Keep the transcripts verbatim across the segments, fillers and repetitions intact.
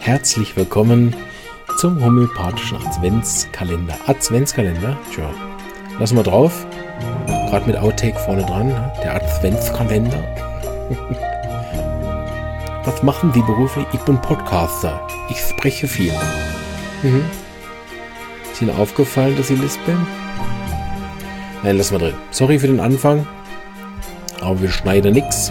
Herzlich willkommen zum homöopathischen Adventskalender. Adventskalender? Tja, lassen wir drauf. Gerade mit Outtake vorne dran, ne? Der Adventskalender. Was machen die beruflich? Ich bin Podcaster. Ich spreche viel. Mhm. Ist Ihnen aufgefallen, dass ich lispeln? Nein, lassen wir drin. Sorry für den Anfang, aber wir schneiden nix.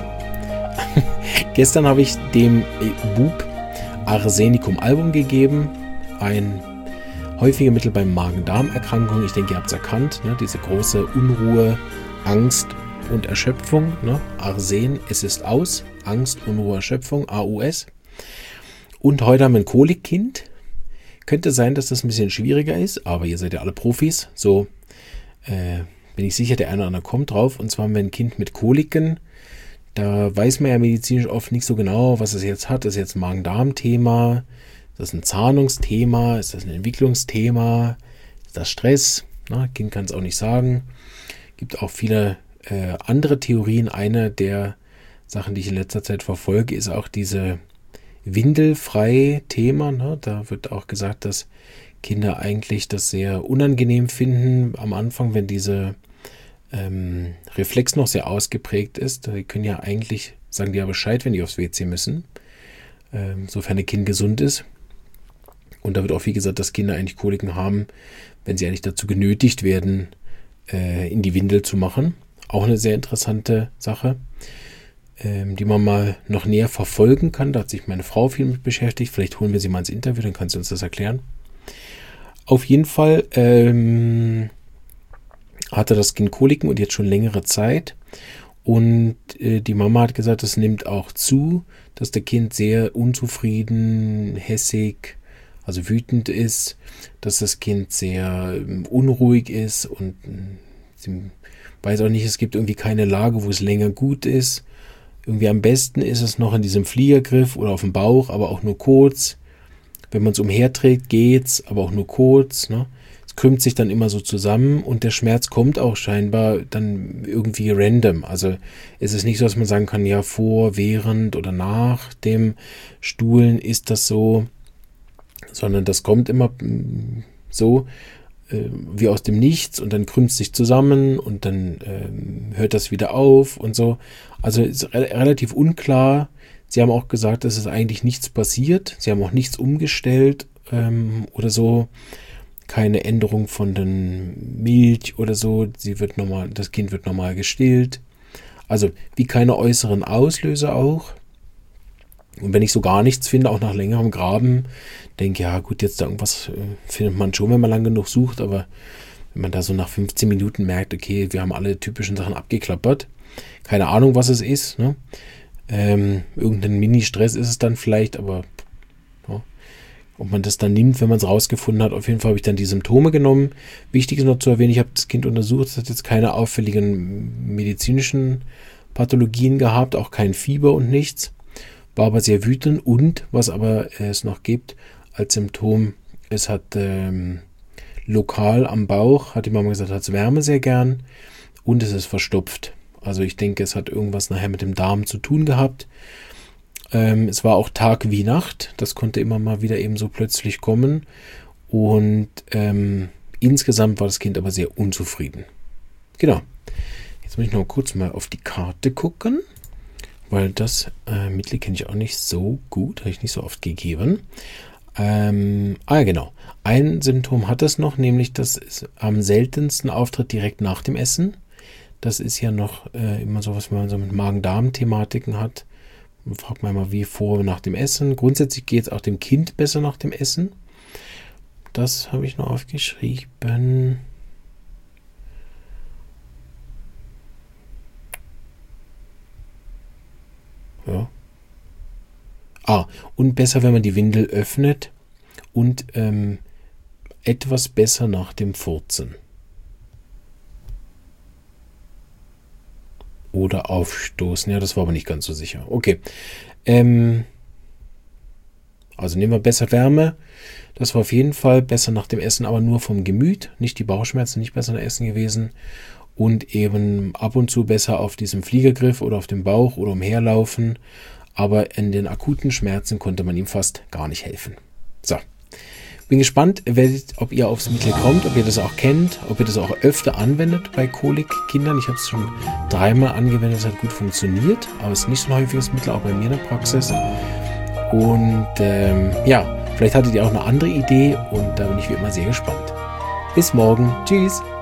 Gestern habe ich dem Bub Arsenicum album gegeben. Ein häufiger Mittel bei Magen-Darm-Erkrankungen. Ich denke, ihr habt es erkannt. Ne? Diese große Unruhe, Angst und Erschöpfung. Ne? Arsen, es ist aus. Angst, Unruhe, Erschöpfung. A U S. Und heute haben wir ein Kolikkind. Könnte sein, dass das ein bisschen schwieriger ist. Aber ihr seid ja alle Profis. So äh, bin ich sicher, der eine oder andere kommt drauf. Und zwar haben wir ein Kind mit Koliken. Da weiß man ja medizinisch oft nicht so genau, was es jetzt hat. Ist das jetzt ein Magen-Darm-Thema? Ist das ein Zahnungsthema? Ist das ein Entwicklungsthema? Ist das Stress? Na, Kind kann es auch nicht sagen. Gibt auch viele äh, andere Theorien. Eine der Sachen, die ich in letzter Zeit verfolge, ist auch diese windelfreie Thema. Ne? Da wird auch gesagt, dass Kinder eigentlich das sehr unangenehm finden am Anfang, wenn diese ähm, Reflex noch sehr ausgeprägt ist. Die können ja eigentlich, sagen die ja Bescheid, wenn die aufs W C müssen, ähm, sofern ein Kind gesund ist. Und da wird auch viel gesagt, dass Kinder eigentlich Koliken haben, wenn sie eigentlich dazu genötigt werden, äh, in die Windel zu machen. Auch eine sehr interessante Sache, ähm, die man mal noch näher verfolgen kann. Da hat sich meine Frau viel mit beschäftigt. Vielleicht holen wir sie mal ins Interview, dann kann sie uns das erklären. Auf jeden Fall ähm, hatte das Kind Koliken und jetzt schon längere Zeit. Und äh, die Mama hat gesagt, das nimmt auch zu, dass der Kind sehr unzufrieden, hässig, also wütend ist, dass das Kind sehr ähm, unruhig ist und äh, sie weiß auch nicht, es gibt irgendwie keine Lage, wo es länger gut ist. Irgendwie am besten ist es noch in diesem Fliegergriff oder auf dem Bauch, aber auch nur kurz. Wenn man es umherträgt, geht's, aber auch nur kurz. Ne? Es krümmt sich dann immer so zusammen und der Schmerz kommt auch scheinbar dann irgendwie random. Also es ist nicht so, dass man sagen kann, ja, vor, während oder nach dem Stuhlen ist das so, sondern das kommt immer so äh, wie aus dem Nichts und dann krümmt es sich zusammen und dann äh, hört das wieder auf und so. Also es ist re- relativ unklar. Sie haben auch gesagt, dass es eigentlich nichts passiert. Sie haben auch nichts umgestellt ähm, oder so. Keine Änderung von den Milch oder so. Sie wird normal, das Kind wird normal gestillt. Also wie keine äußeren Auslöser auch. Und wenn ich so gar nichts finde, auch nach längerem Graben, denke ja gut, jetzt da irgendwas äh, findet man schon, wenn man lang genug sucht. Aber wenn man da so nach fünfzehn Minuten merkt, okay, wir haben alle typischen Sachen abgeklappert. Keine Ahnung, was es ist, ne? Ähm, irgendein Mini-Stress ist es dann vielleicht, aber ja, ob man das dann nimmt, wenn man es rausgefunden hat. Auf jeden Fall habe ich dann die Symptome genommen. Wichtig ist noch zu erwähnen, ich habe das Kind untersucht, es hat jetzt keine auffälligen medizinischen Pathologien gehabt, auch kein Fieber und nichts. War aber sehr wütend und, was aber es noch gibt als Symptom, es hat ähm, lokal am Bauch, hat die Mama gesagt, hat es Wärme sehr gern und es ist verstopft. Also ich denke, es hat irgendwas nachher mit dem Darm zu tun gehabt. Ähm, es war auch Tag wie Nacht. Das konnte immer mal wieder eben so plötzlich kommen. Und ähm, insgesamt war das Kind aber sehr unzufrieden. Genau. Jetzt muss ich noch kurz mal auf die Karte gucken. Weil das äh, Mittel kenne ich auch nicht so gut. Habe ich nicht so oft gegeben. Ähm, ah ja, genau. Ein Symptom hat es noch, nämlich dass es am seltensten auftritt direkt nach dem Essen. Das ist ja noch äh, immer so, was man so mit Magen-Darm-Thematiken hat. Man fragt man mal, wie vor nach dem Essen. Grundsätzlich geht es auch dem Kind besser nach dem Essen. Das habe ich noch aufgeschrieben. Ja. Ah, und besser, wenn man die Windel öffnet und ähm, etwas besser nach dem Furzen. Oder aufstoßen. Ja, das war aber nicht ganz so sicher. Okay. Ähm, also nehmen wir besser Wärme. Das war auf jeden Fall besser nach dem Essen, aber nur vom Gemüt. Nicht die Bauchschmerzen, nicht besser nach Essen gewesen. Und eben ab und zu besser auf diesem Fliegergriff oder auf dem Bauch oder umherlaufen. aber in den akuten Schmerzen konnte man ihm fast gar nicht helfen. So, bin gespannt, ob ihr aufs Mittel kommt, ob ihr das auch kennt, ob ihr das auch öfter anwendet bei Kolikkindern. Ich habe es schon dreimal angewendet, es hat gut funktioniert, aber es ist nicht so ein häufiges Mittel, auch bei mir in der Praxis. Und ähm, ja, vielleicht hattet ihr auch eine andere Idee und da bin ich wie immer sehr gespannt. Bis morgen. Tschüss.